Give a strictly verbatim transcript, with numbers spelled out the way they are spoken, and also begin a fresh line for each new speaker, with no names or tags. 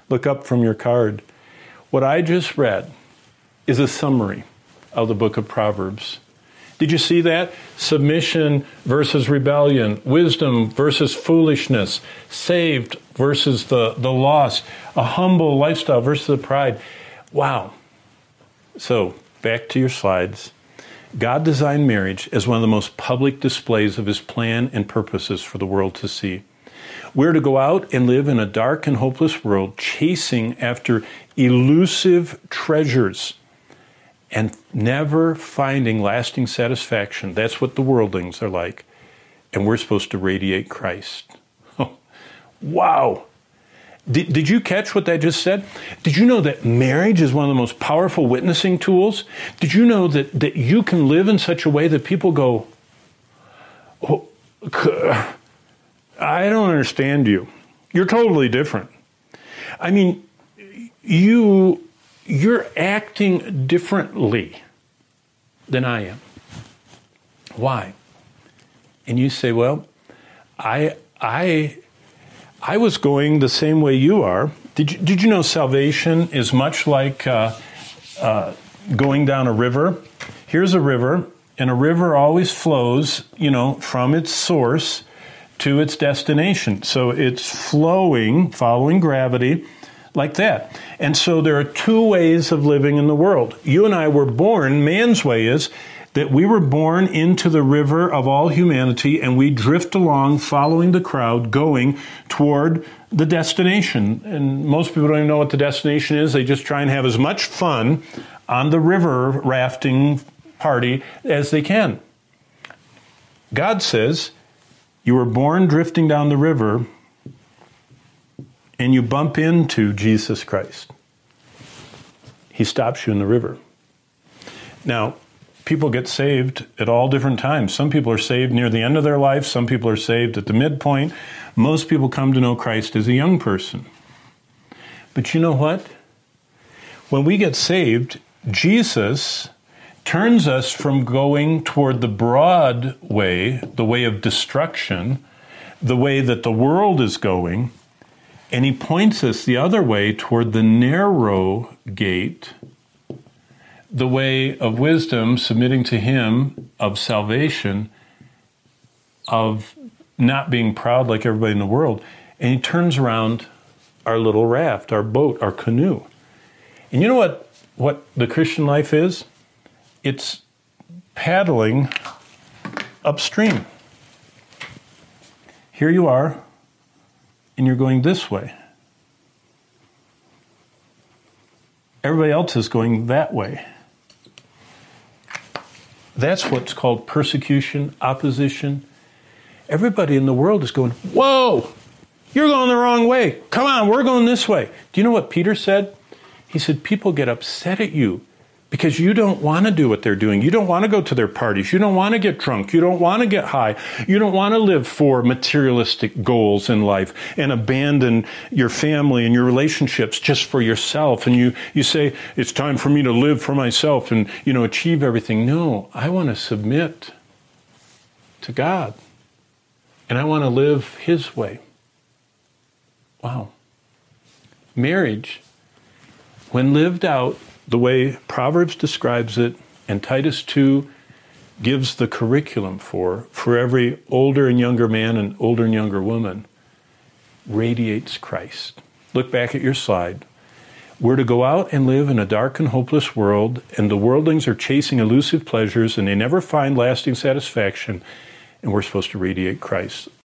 look up from your card. What I just read is a summary of the book of Proverbs. Did you see that? Submission versus rebellion, wisdom versus foolishness, saved versus the, the lost, a humble lifestyle versus the pride. Wow. So, back to your slides. God designed marriage as one of the most public displays of his plan and purposes for the world to see. We're to go out and live in a dark and hopeless world, chasing after elusive treasures and never finding lasting satisfaction. That's what the worldlings are like. And we're supposed to radiate Christ. Oh, wow. Did, did you catch what that just said? Did you know that marriage is one of the most powerful witnessing tools? Did you know that, that you can live in such a way that people go, oh, I don't understand you. You're totally different. I mean, you, you're acting differently than I am. Why? And you say, well, I, I, I was going the same way you are. Did you, did you know salvation is much like uh, uh, going down a river? Here's a river, and a river always flows, you know, from its source to its destination. So it's flowing, following gravity, like that. And so there are two ways of living in the world. You and I were born, man's way is that we were born into the river of all humanity, and we drift along following the crowd, going toward the destination. And most people don't even know what the destination is. They just try and have as much fun on the river rafting party as they can. God says, you were born drifting down the river, and you bump into Jesus Christ. He stops you in the river. Now, people get saved at all different times. Some people are saved near the end of their life. Some people are saved at the midpoint. Most people come to know Christ as a young person. But you know what? When we get saved, Jesus turns us from going toward the broad way, the way of destruction, the way that the world is going, and he points us the other way toward the narrow gate, the way of wisdom, submitting to him, of salvation, of not being proud like everybody in the world. And he turns around our little raft, our boat, our canoe. And you know what, what the Christian life is? It's paddling upstream. Here you are, and you're going this way. Everybody else is going that way. That's what's called persecution, opposition. Everybody in the world is going, whoa, you're going the wrong way. Come on, we're going this way. Do you know what Peter said? He said, people get upset at you because you don't want to do what they're doing. You don't want to go to their parties. You don't want to get drunk. You don't want to get high. You don't want to live for materialistic goals in life and abandon your family and your relationships just for yourself. And you, you say, it's time for me to live for myself and, you know, achieve everything. No, I want to submit to God. And I want to live his way. Wow. Marriage, when lived out the way Proverbs describes it, and Titus two gives the curriculum for, for every older and younger man and older and younger woman, radiates Christ. Look back at your slide. We're to go out and live in a dark and hopeless world, and the worldlings are chasing elusive pleasures, and they never find lasting satisfaction, and we're supposed to radiate Christ.